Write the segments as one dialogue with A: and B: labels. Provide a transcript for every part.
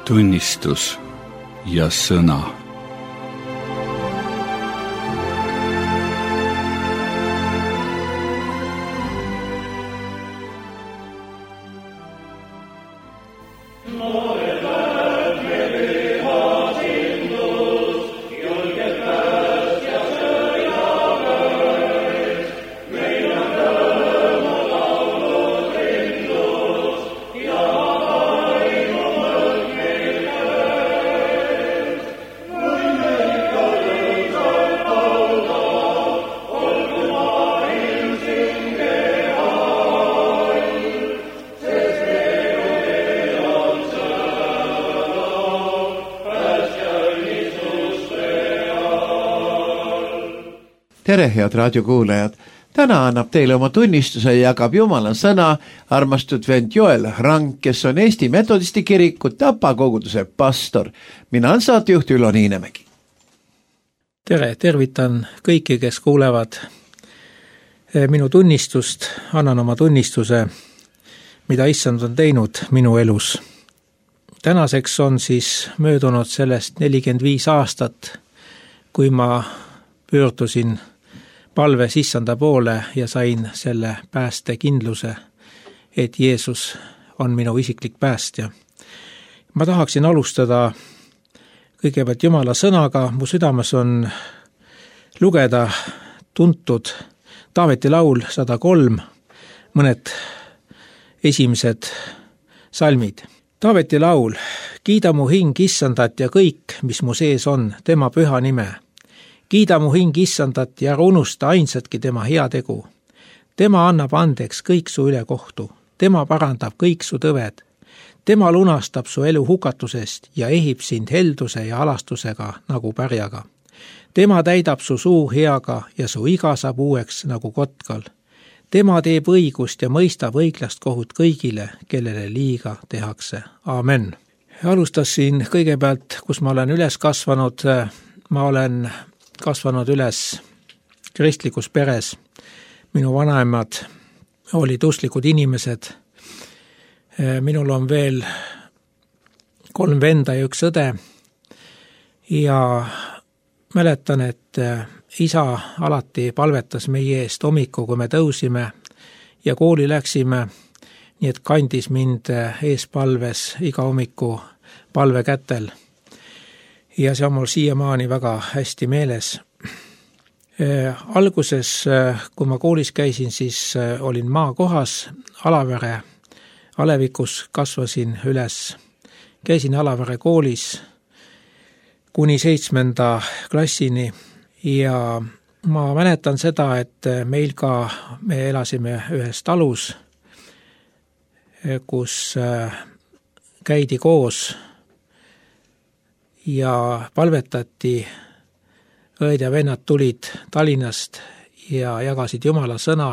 A: tunnistus ja sõna.
B: Tere, head raadiokuulajad! Täna annab teile oma tunnistuse ja jagab Jumala sõna armastud vend Joel Rang, kes on Eesti Metodisti Kiriku Tapa koguduse pastor. Mina olen saatejuht Ülo Niinemägi.
C: Tere, tervitan kõiki, kes kuulevad minu tunnistust. Annan oma tunnistuse, mida Issand on teinud minu elus. Tänaseks on siis möödunud sellest 45 aastat, kui ma pöördusin palves Issanda poole ja sain selle päästekindluse, et Jeesus on minu isiklik päästja. Ma tahaksin alustada kõigepealt Jumala sõnaga. Mu südames on lugeda tuntud Taaveti laul 103, mõned esimesed salmid. Taaveti laul: kiida mu hing Issandat ja kõik, mis mu sees on, tema püha nime. Kiida mu hing Issandat ja ära unusta ainsatki tema heategu. Tema annab andeks kõik su ülekohtu. Tema parandab kõik su tõved. Tema lunastab su elu hukatusest ja ehib sind helduse ja alastusega nagu pärjaga. Tema täidab su suu heaga ja su iga saab uueks nagu kotkal. Tema teeb õigust ja mõistab õiglast kohut kõigile, kellele liiga tehakse. Amen. Alustasin kõigepealt, kus ma olen üles kasvanud. Ma olen kasvanud üles kristlikus peres. Minu vanaemad olid usklikud inimesed. Minul on veel 3 venda ja 1 õde. Ja mäletan, et isa alati palvetas meie eest hommiku, kui me tõusime ja kooli läksime, nii et kandis mind eespalves iga hommiku palve kätel. Ja see on mul siiamaani väga hästi meeles. Alguses, kui ma koolis käisin, siis olin maakohas Alavere alevikus, kasvasin üles. Käisin Alavere koolis kuni 7. klassini ja ma mäletan seda, et me elasime ühes talus, kus käidi koos ja palvetati. Õed ja vennad tulid Tallinnast ja jagasid Jumala sõna.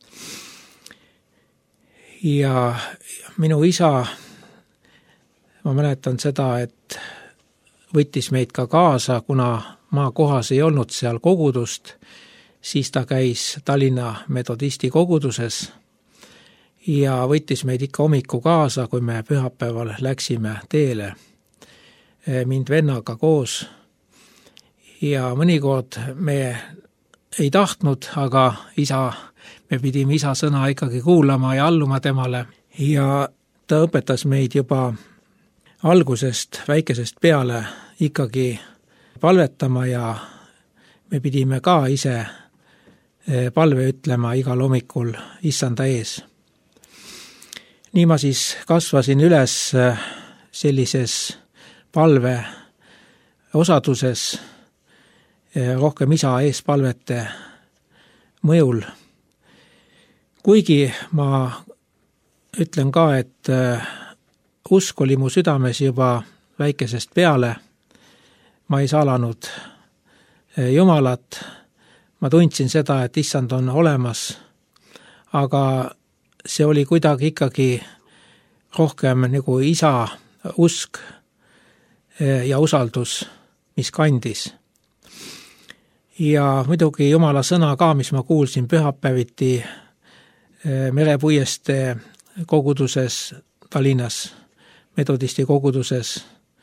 C: Ja minu isa, ma mäletan seda, et võttis meid ka kaasa, kuna maakohas ei olnud seal kogudust, siis ta käis Tallinna Metodisti koguduses ja võttis meid ikka hommiku kaasa, kui me pühapäeval läksime teele. Mind vennaga koos ja mõnikord me ei tahtnud, aga me pidime isa sõna ikkagi kuulama ja alluma temale ja ta õpetas meid juba algusest, väikesest peale ikkagi palvetama ja me pidime ka ise palve ütlema igal hommikul Issanda ees. Nii ma siis kasvasin üles sellises palve osaduses rohkem isa eespalvete mõjul. Kuigi ma ütlen ka, et usk oli mu südames juba väikesest peale, ma ei salanud Jumalat, ma tundsin seda, et Issand on olemas, aga see oli kuidagi ikkagi rohkem nagu isa usk ja usaldus, mis kandis. Ja muidugi Jumala sõna ka, mis ma kuulsin pühapäeviti Merepuieste koguduses Tallinnas, Metodisti koguduses,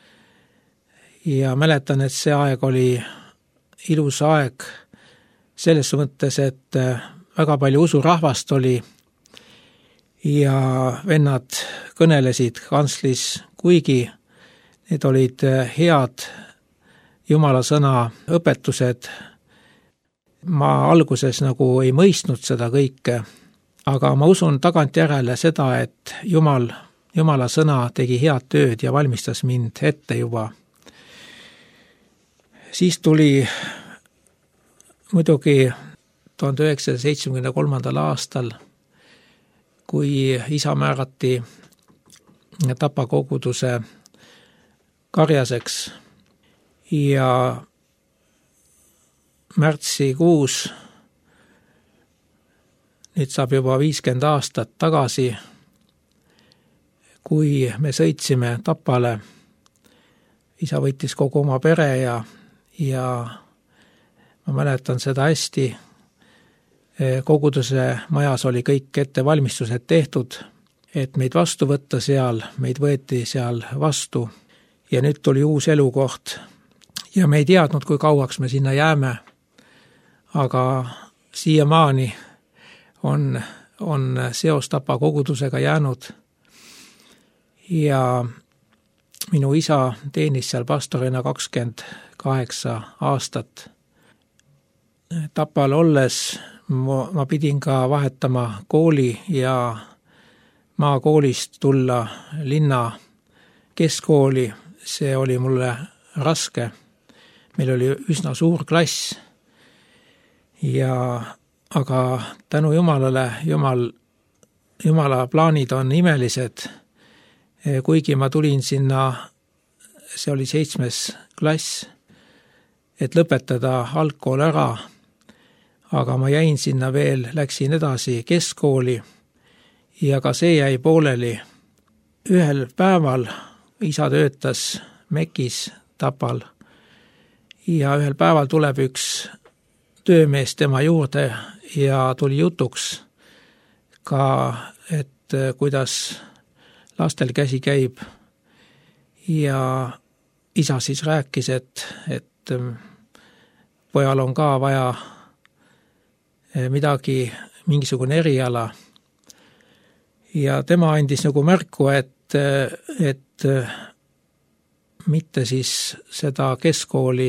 C: ja mäletan, et see aeg oli ilus aeg selles mõttes, et väga palju usurahvast oli ja vennad kõnelesid kantslis, kuigi need olid head Jumala sõna õpetused. Ma alguses nagu ei mõistnud seda kõike, aga ma usun tagantjärele seda, et Jumala sõna tegi head tööd ja valmistas mind ette juba. Siis tuli muidugi 1973. aastal, kui isa määrati Tapa koguduse karjaseks ja märtsikuus, nüüd saab juba 50 aastat tagasi, kui me sõitsime Tapale, isa võttis kogu oma pere ja ma mäletan seda hästi, koguduse majas oli kõik ettevalmistused tehtud, et meid vastu võtta seal, meid võeti seal vastu ja nüüd tuli uus elukoht ja me ei teadnud, kui kauaks me sinna jääme, aga siiamaani on seos Tapa kogudusega jäänud ja minu isa teenis seal pastorina 28 aastat. Tapal olles ma pidin ka vahetama kooli ja maakoolist tulla linna keskkooli, see oli mulle raske. Meil oli üsna suur klass aga tänu Jumalale, Jumala plaanid on imelised. Kuigi ma tulin sinna, see oli 7. klass, et lõpetada algkool ära, aga ma jäin sinna veel, läksin edasi keskkooli ja ka see jäi pooleli. Ühel päeval isa töötas Mekis Tapal ja ühel päeval tuleb üks töömees tema juurde ja tuli jutuks ka, et kuidas lastel käsi käib ja isa siis rääkis, et pojal on ka vaja mingisugune eriala ja tema andis nagu märku, et mitte siis seda keskkooli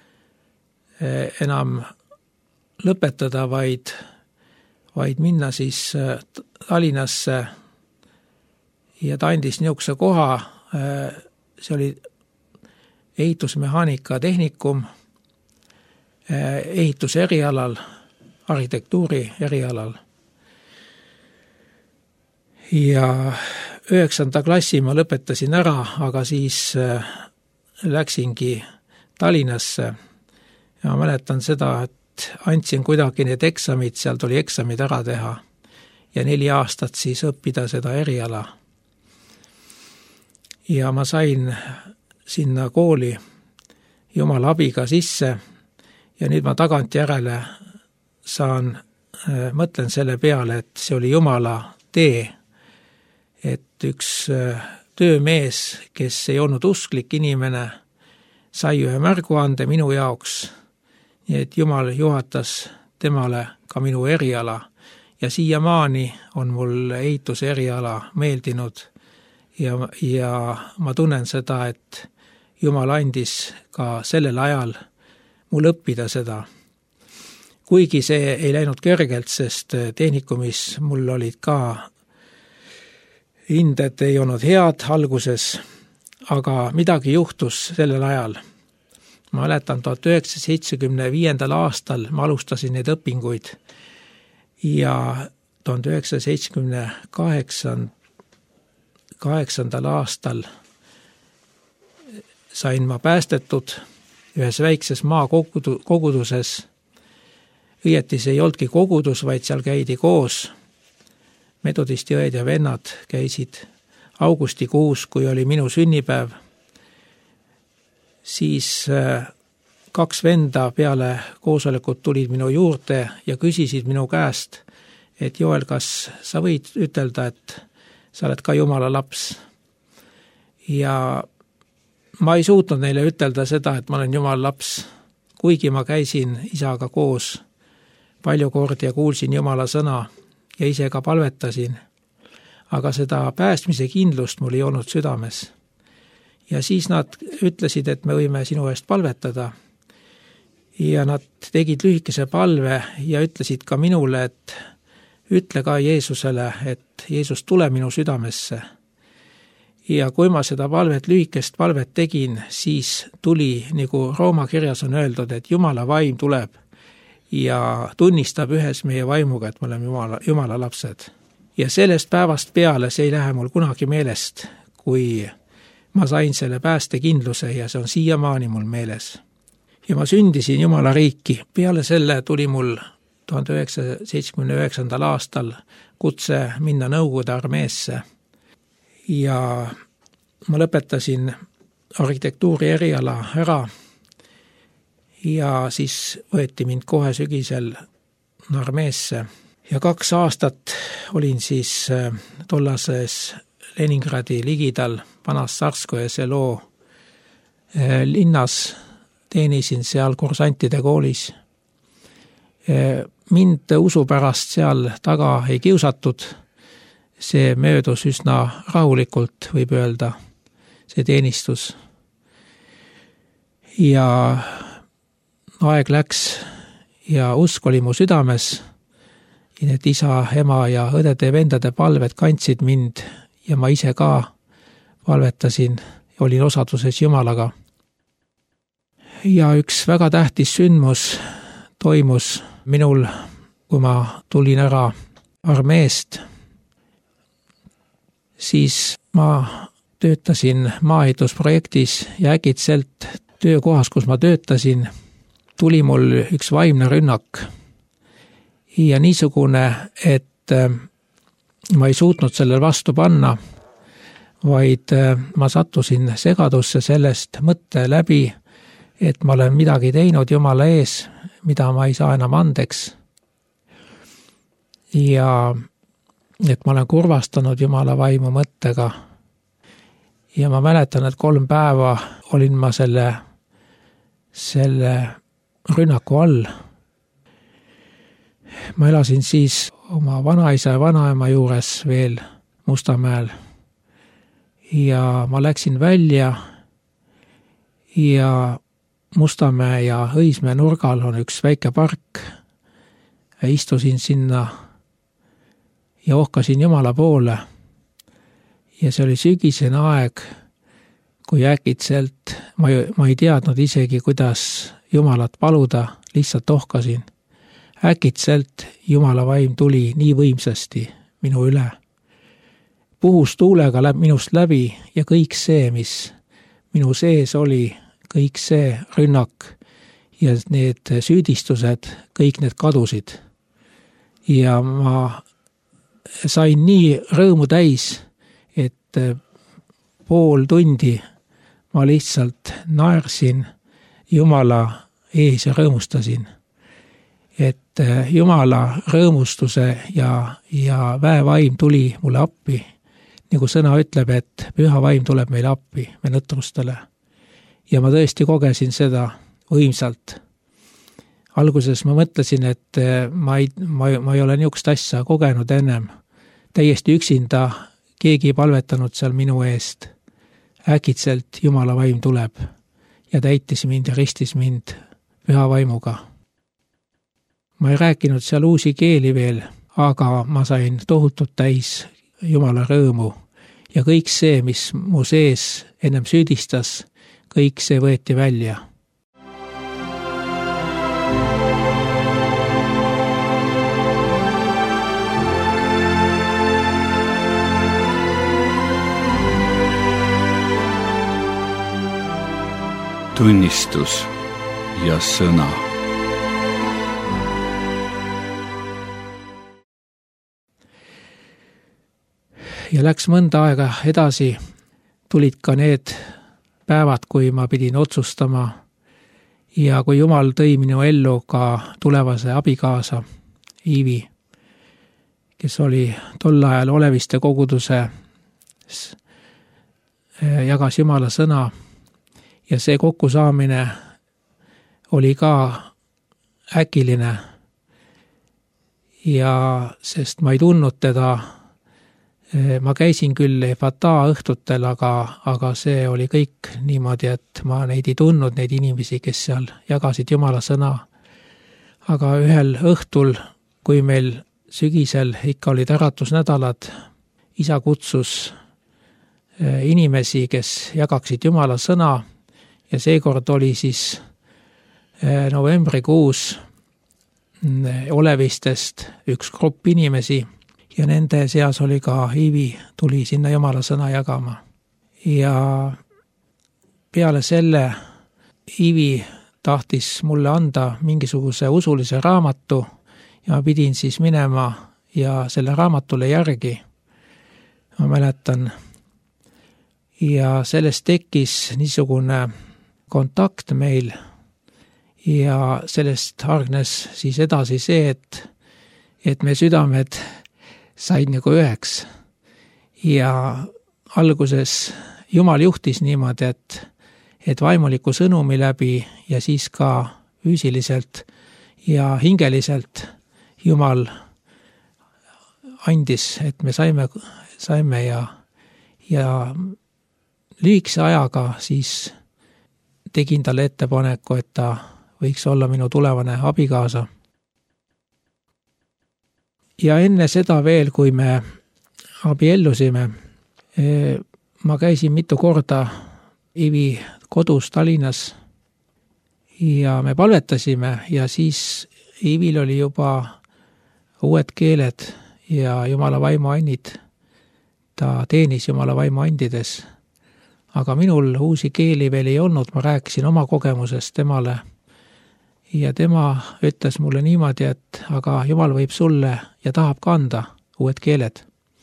C: enam lõpetada, vaid minna siis Tallinnasse ja ta andis niisuguse koha, see oli ehitusmehaanika tehnikum, ehituse erialal, arhitektuuri erialal. Ja 9. klassi ma lõpetasin ära, aga siis läksingi Tallinnasse ja ma mäletan seda, et andsin kuidagi need eksamid, seal tuli eksamid ära teha ja 4 aastat siis õppida seda eriala. Ja ma sain sinna kooli Jumala abiga sisse ja nüüd ma tagantjärele mõtlen selle peale, et see oli Jumala tee, et üks töömees, kes ei olnud usklik inimene, sai ühe märguande minu jaoks, nii et Jumal juhatas temale ka minu eriala ja siiamaani on mul ehituse eriala meeldinud ja ma tunnen seda, et Jumal andis ka sellel ajal mul õppida seda. Kuigi see ei läinud kergelt, sest tehnikumis mul olid ka hinded ei olnud head alguses, aga midagi juhtus sellel ajal. Ma mäletan 1975. aastal ma alustasin neid õpinguid ja 1978. aastal sain ma päästetud ühes väikses maakoguduses. Õieti see ei oldki kogudus, vaid seal käidi koos. Metodisti õed ja vennad käisid augustikuus, kui oli minu sünnipäev. Siis 2 venda peale koosolekut tulid minu juurde ja küsisid minu käest, et Joel, kas sa võid ütelda, et sa oled ka Jumala laps? Ja ma ei suutnud neile ütelda seda, et ma olen Jumala laps, kuigi ma käisin isaga koos palju kordi ja kuulsin Jumala sõna ja ise ka palvetasin, aga seda päästmise kindlust mul ei olnud südames. Ja siis nad ütlesid, et me võime sinu eest palvetada. Ja nad tegid lühikese palve ja ütlesid ka minule, et ütle ka Jeesusele, et Jeesus tule minu südamesse. Ja kui ma seda lühikest palvet tegin, siis tuli, nagu Rooma kirjas on öeldud, et Jumala vaim tuleb ja tunnistab ühes meie vaimuga, et me oleme Jumala lapsed. Ja sellest päevast peale see ei lähe mul kunagi meelest, kui ma sain selle päästekindluse ja see on siiamaani mul meeles. Ja ma sündisin Jumala riiki. Peale selle tuli mul 1979. aastal kutse minna Nõukogude armeesse. Ja ma lõpetasin arhitektuuri eriala ära ja siis võeti mind kohe sügisel armeesse. Ja 2 aastat olin siis tollases Leningradi ligidal Vanas Sarskoje selo linnas, teenisin seal kursantide koolis. Mind usu pärast seal taga ei kiusatud, see möödus üsna rahulikult, võib öelda, see teenistus. Ja aeg läks ja usk oli mu südames, et isa, ema ja õdede vendade palved kandsid mind ja ma ise ka palvetasin, olin osaduses Jumalaga. Ja üks väga tähtis sündmus toimus minul, kui ma tulin ära armeest, siis ma töötasin maaehitusprojektis ja äkitselt töökohas, kus ma töötasin, tuli mul üks vaimne rünnak ja niisugune, et ma ei suutnud sellel vastu panna, vaid ma sattusin segadusse sellest mõtte läbi, et ma olen midagi teinud Jumala ees, mida ma ei saa enam andeks. Ja et ma olen kurvastanud Jumala vaimu mõttega. Ja ma mäletan, et 3 päeva olin ma selle rünnaku all. Ma elasin siis oma vanaisa ja vanaema juures veel Mustamäel. Ja ma läksin välja ja Mustamäe ja Õismäe nurgal on üks väike park. Istusin sinna ja ohkasin Jumala poole. Ja see oli sügisene aeg, kui äkitselt ma ei teadnud isegi, kuidas Jumalat paluda, lihtsalt ohkasin. Äkitselt Jumala vaim tuli nii võimsasti minu üle. Puhus tuulega minust läbi ja kõik see, mis minu sees oli, kõik see rünnak ja need süüdistused, kõik need kadusid. Ja ma sain nii rõõmu täis, et pool tundi ma lihtsalt naersin Jumala ees ja rõõmustasin. Et Jumala rõõmustuse ja väevaim tuli mulle appi. Nagu sõna ütleb, et püha vaim tuleb meile appi, me nõtrustele. Ja ma tõesti kogesin seda võimsalt. Alguses ma mõtlesin, et ma ei ole niisugust asja kogenud ennem. Täiesti üksinda keegi ei palvetanud seal minu eest. Äkitselt Jumala vaim tuleb ja täitis mind ja ristis mind püha vaimuga. Ma ei rääkinud seal uusi keeli veel, aga ma sain tohutult täis Jumala rõõmu ja kõik see, mis mu sees ennem süüdistas, kõik see võeti välja.
A: Tunnistus ja sõna.
C: Ja läks mõnda aega edasi, tulid ka need päevad, kui ma pidin otsustama ja kui Jumal tõi minu ellu ka tulevase abikaasa Iivi, kes oli tol ajal Oleviste koguduse, jagas Jumala sõna ja see kokkusaamine oli ka äkiline ja sest ma ei tundnud teda, ma käisin küll Efata õhtutel, aga see oli kõik niimoodi, et ma neid ei tundnud, neid inimesi, kes seal jagasid Jumala sõna. Aga ühel õhtul, kui meil sügisel ikka olid äratusnädalad, isa kutsus inimesi, kes jagaksid Jumala sõna ja seekord oli siis novembrikuus Olevistest üks grupp inimesi ja nende seas oli ka Ivi, tuli sinna Jumala sõna jagama. Ja peale selle Ivi tahtis mulle anda mingisuguse usulise raamatu ja ma pidin siis minema ja selle raamatule järgi, ma mäletan. Ja sellest tekkis niisugune kontakt meil ja sellest hargnes siis edasi see, et me südamed said nagu üheks. Ja alguses Jumal juhtis niimoodi, et vaimuliku sõnumi läbi ja siis ka füüsiliselt ja hingeliselt Jumal andis, et me saime ja lühikese ajaga siis tegin talle ettepaneku, et ta võiks olla minu tulevane abikaasa. Ja enne seda veel, kui me abiellusime, ma käisin mitu korda Ivi kodus Tallinnas ja me palvetasime ja siis Ivil oli juba uued keeled ja Jumala vaimuandid. Ta teenis Jumala vaimuandides. Aga minul uusi keeli veel ei olnud, ma rääkisin oma kogemusest temale ja tema ütles mulle niimoodi, et aga Jumal võib sulle ja tahab ka anda uued keeled.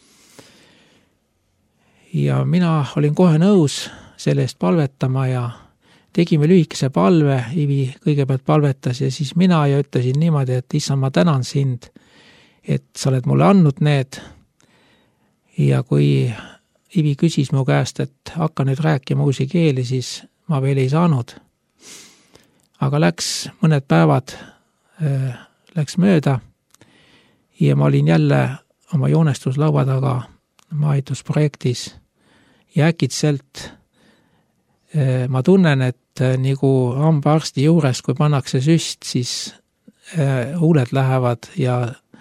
C: Ja mina olin kohe nõus sellest palvetama ja tegime lühikese palve, Ivi kõigepealt palvetas ja siis mina ja ütlesin niimoodi, et issand, ma tänan sind, et sa oled mulle andnud need. Ja kui Ivi küsis mu käest, et hakka nüüd rääkima uusi keeli, siis ma veel ei saanud. Aga läks mõned päevad, läks mööda ja ma olin jälle oma joonestuslaua taga maaehitusprojektis ja äkitselt ma tunnen, et nagu hambaarsti juures, kui pannakse süst, siis huuled lähevad ja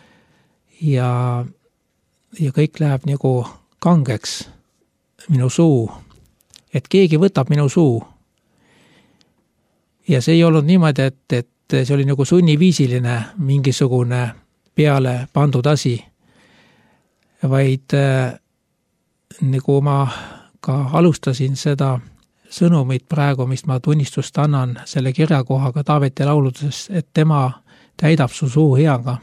C: kõik läheb nagu kangeks minu suu, et keegi võtab minu suu. Ja see ei olnud niimoodi, et see oli nagu sunniviisiline mingisugune peale pandud asi, vaid nagu ma ka alustasin seda sõnumit praegu, mis ma tunnistust annan selle kirjakohaga Taaveti lauludes, et tema täidab su suu heaga.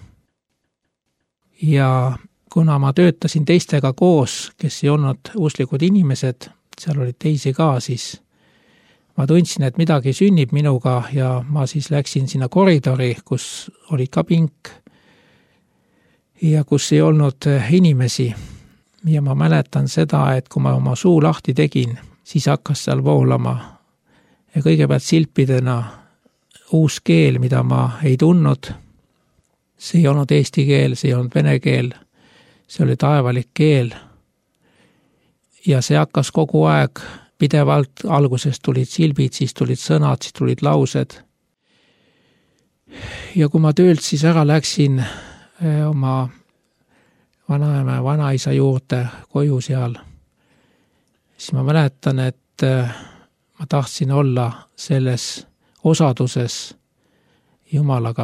C: Ja kuna ma töötasin teistega koos, kes ei olnud usklikud inimesed, seal olid teisi ka, siis ma tundsin, et midagi sünnib minuga ja ma siis läksin sinna koridori, kus oli ka pink ja kus ei olnud inimesi. Ja ma mäletan seda, et kui ma oma suu lahti tegin, siis hakkas seal voolama ja kõigepealt silpidena uus keel, mida ma ei tundnud. See ei olnud eesti keel, see ei olnud vene keel, see oli taevalik keel. Ja see hakkas kogu aeg pidevalt, alguses tulid silbid, siis tulid sõnad, siis tulid laused. Ja kui ma töölt siis ära läksin oma vanaema ja vanaisa juurde koju seal, siis ma mäletan, et ma tahtsin olla selles osaduses Jumalaga.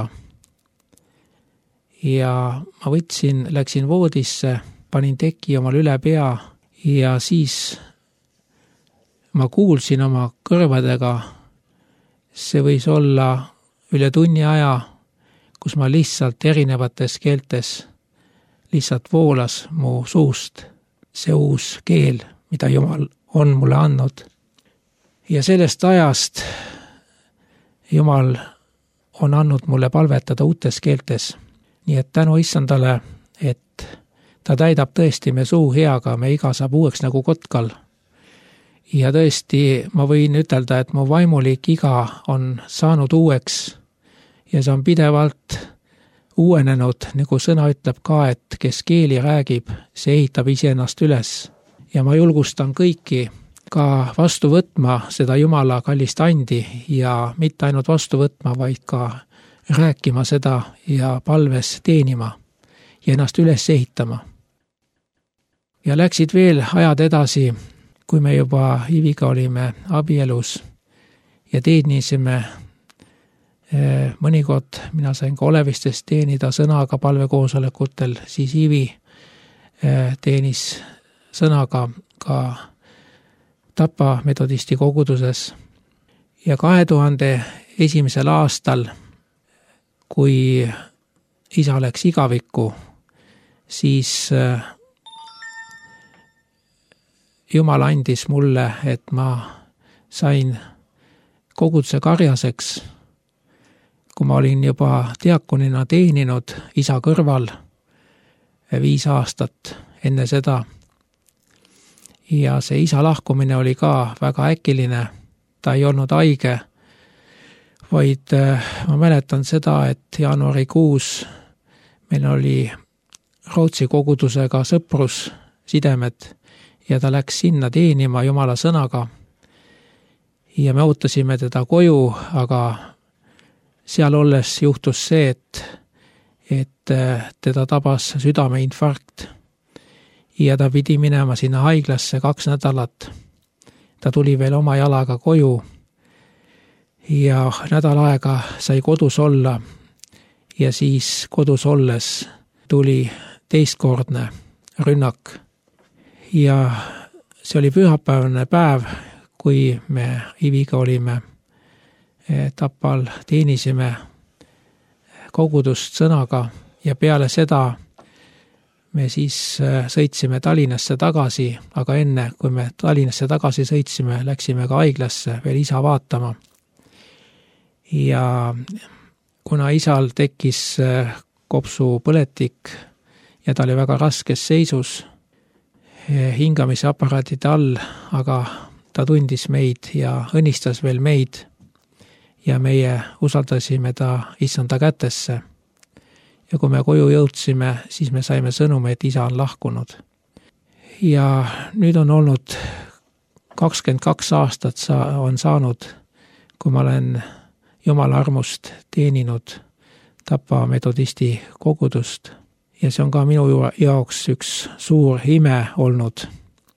C: Ja ma läksin voodisse, panin teki omal üle pea ja siis ma kuulsin oma kõrvadega, see võis olla üle tunni aja, kus ma lihtsalt erinevates keeltes lihtsalt voolas mu suust see uus keel, mida Jumal on mulle andnud. Ja sellest ajast Jumal on andnud mulle palvetada uutes keeltes. Nii et tänu issandale, et ta täidab tõesti me suu heaga, me iga saab uueks nagu kotkal. Ja tõesti, ma võin ütelda, et mu vaimulik iga on saanud uueks ja see on pidevalt uuenenud, nagu sõna ütleb ka, et kes keeli räägib, see ehitab iseennast üles. Ja ma julgustan kõiki ka vastu võtma seda Jumala kallist andi ja mitte ainult vastu võtma, vaid ka rääkima seda ja palves teenima ja ennast üles ehitama. Ja läksid veel ajad edasi, kui me juba Iviga olime abielus ja teenisime. Mõnikord mina sain ka Olevistest teenida sõnaga palvekoosolekutel, siis Ivi teenis sõnaga ka Tapa metodisti koguduses. Ja 2001. aastal, kui isa läks igavikku, siis Jumal andis mulle, et ma sain koguduse karjaseks, kui ma olin juba diakonina teeninud isa kõrval 5 aastat enne seda. Ja see isa lahkumine oli ka väga äkiline, ta ei olnud haige, vaid ma mäletan seda, et jaanuarikuus meil oli Rootsi kogudusega sõprussidemed ja ta läks sinna teenima Jumala sõnaga. Ja me ootasime teda koju, aga seal olles juhtus see, et teda tabas südameinfarkt ja ta pidi minema sinna haiglasse 2 nädalat. Ta tuli veel oma jalaga koju ja nädal aega sai kodus olla ja siis kodus olles tuli teistkordne rünnak. Ja see oli pühapäevane päev, kui me Iviga olime Tapal, teenisime kogudust sõnaga ja peale seda me siis sõitsime Tallinnasse tagasi, aga enne, kui me Tallinnasse tagasi sõitsime, läksime ka haiglasse veel isa vaatama. Ja kuna isal tekkis kopsupõletik ja ta oli väga raskes seisus hingamise aparaatide all, aga ta tundis meid ja õnnistas veel meid ja meie usaldasime ta issanda kätesse. Ja kui me koju jõudsime, siis me saime sõnumi, et isa on lahkunud. Ja nüüd on olnud 22 aastat on saanud, kui ma olen Jumala armust teeninud Tapa metodisti kogudust. Ja see on ka minu jaoks üks suur ime olnud.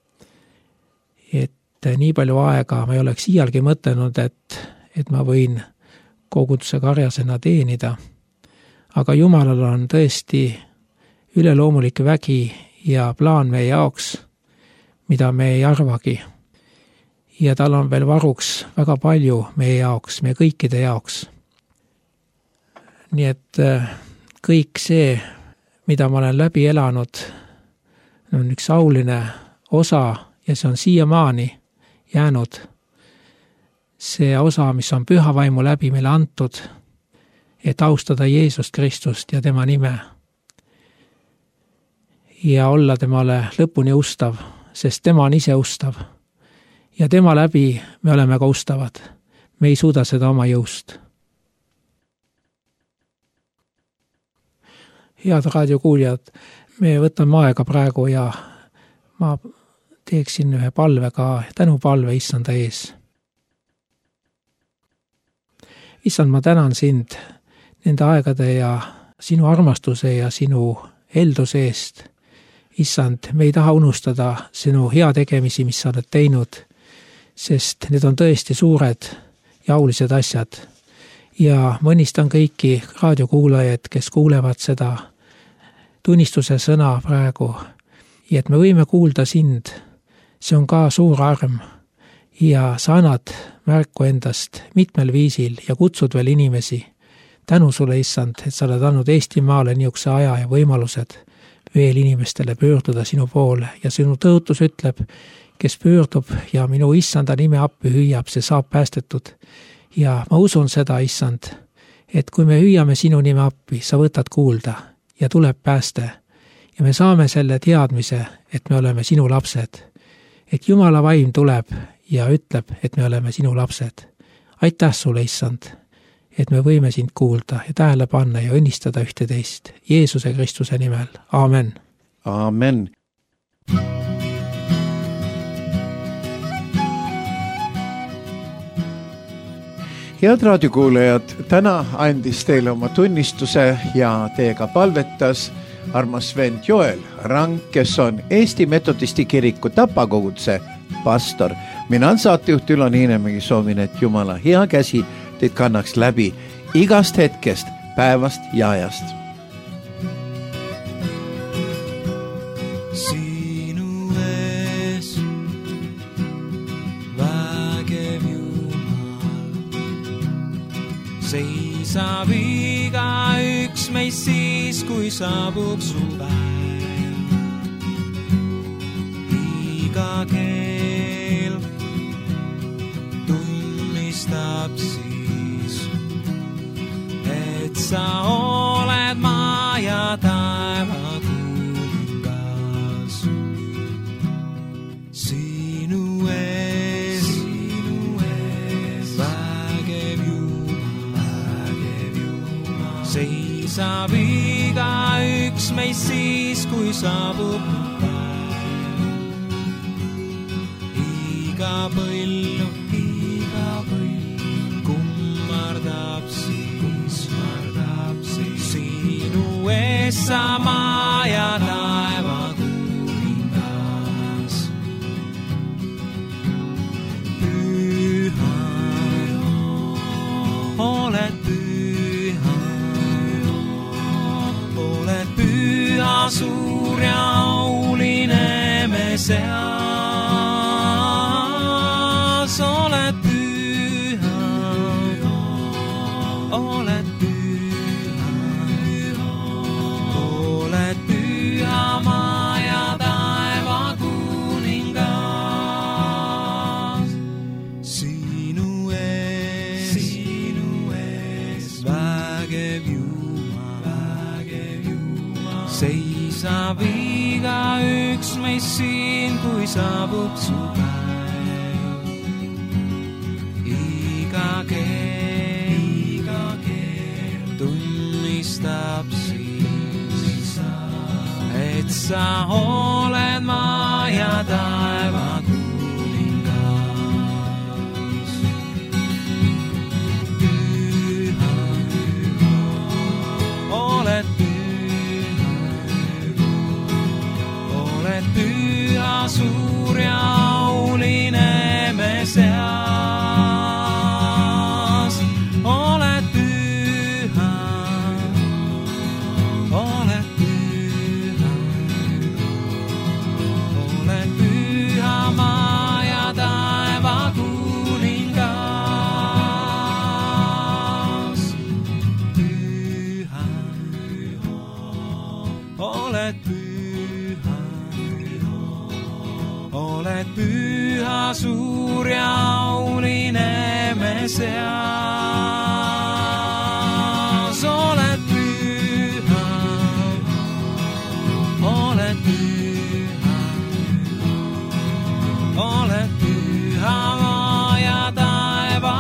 C: Et nii palju aega ma ei oleks iialgi mõtelnud, et ma võin koguduse karjasena teenida. Aga Jumalal on tõesti üleloomulik vägi ja plaan meie jaoks, mida me ei arvagi. Ja tal on veel varuks väga palju meie jaoks, meie kõikide jaoks. Nii et kõik see, mida ma olen läbi elanud, on üks auline osa ja see on siiamaani jäänud. See osa, mis on püha vaimu läbi meile antud, et austada Jeesust Kristust ja tema nime ja olla temale lõpuni ustav, sest tema on ise ustav ja tema läbi me oleme ka ustavad. Me ei suuda seda oma jõust. Head raadiokuulijad, me võtame aega praegu ja ma teeksin ühe palve ka, tänupalve issanda ees. Issand, ma tänan sind nende aegade ja sinu armastuse ja sinu helduse eest. Issand, me ei taha unustada sinu heategemisi, mis sa oled teinud, sest need on tõesti suured ja aulised asjad. Ja ma õnnistan kõiki raadiokuulajaid, kes kuulevad seda tunnistuse sõna praegu, ja et me võime kuulda sind, see on ka suur arm ja sa annad märku endast mitmel viisil ja kutsud veel inimesi. Tänu sulle, issand, et sa oled andnud Eestimaale niisuguse aja ja võimalused veel inimestele pöörduda sinu poole ja sinu tõotus ütleb, kes pöördub ja minu issanda nime appi hüüab, see saab päästetud. Ja ma usun seda, issand, et kui me hüüame sinu nime appi, sa võtad kuulda ja tuleb pääste ja me saame selle teadmise, et me oleme sinu lapsed, et Jumala vaim tuleb ja ütleb, et me oleme sinu lapsed. Aitäh sulle, Issand, et me võime sind kuulda ja tähele panna ja õnnistada ühteteist. Jeesuse Kristuse nimel. Aamen.
B: Aamen. Head raadiokuulajad, täna andis teile oma tunnistuse ja teiega palvetas armas vend Joel Rang, kes on Eesti Metodisti kiriku Tapa koguduse pastor. Mina olen saatejuht Ülo Niinemägi, soovin, et Jumala hea käsi teid kannaks läbi igast hetkest, päevast ja ajast.
D: Seisab igaüks meist siis, kui saabub su päev. Iga keel tunnistab siis, et sa oled maa ja taeva kuningas. Sinu ees vägev seisab igaüks meist siis, kui saabub päev. Iga põllu kummardab siis sinu ees sa maa ja taeva kuningas. Püha, oled suur ja auline me seas. Oled püha, oled püha maa ja taeva kuningas. Sinu ees vägev Jumal, seisab igaüks meist siin, kui saabub su päev. Iga keel tunnistab siis, et sa oled maa ja taeva kuningas. Püha, oled püha, suur ja auline me seas. Oled püha, oled püha maa ja taeva kuningas. Püha, oled püha, oled püha, suur ja auline me seas. Oled püha, oled püha maa ja taeva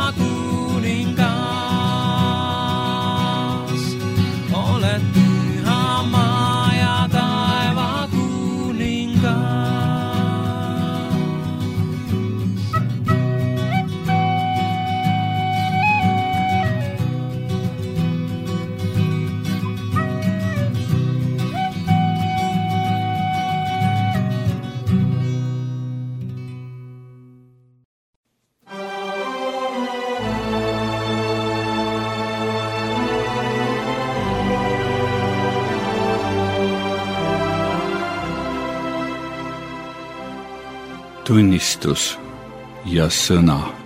D: kuningas. Oled püha maa ja taeva kuningas.
A: Tunnistus ja sõna.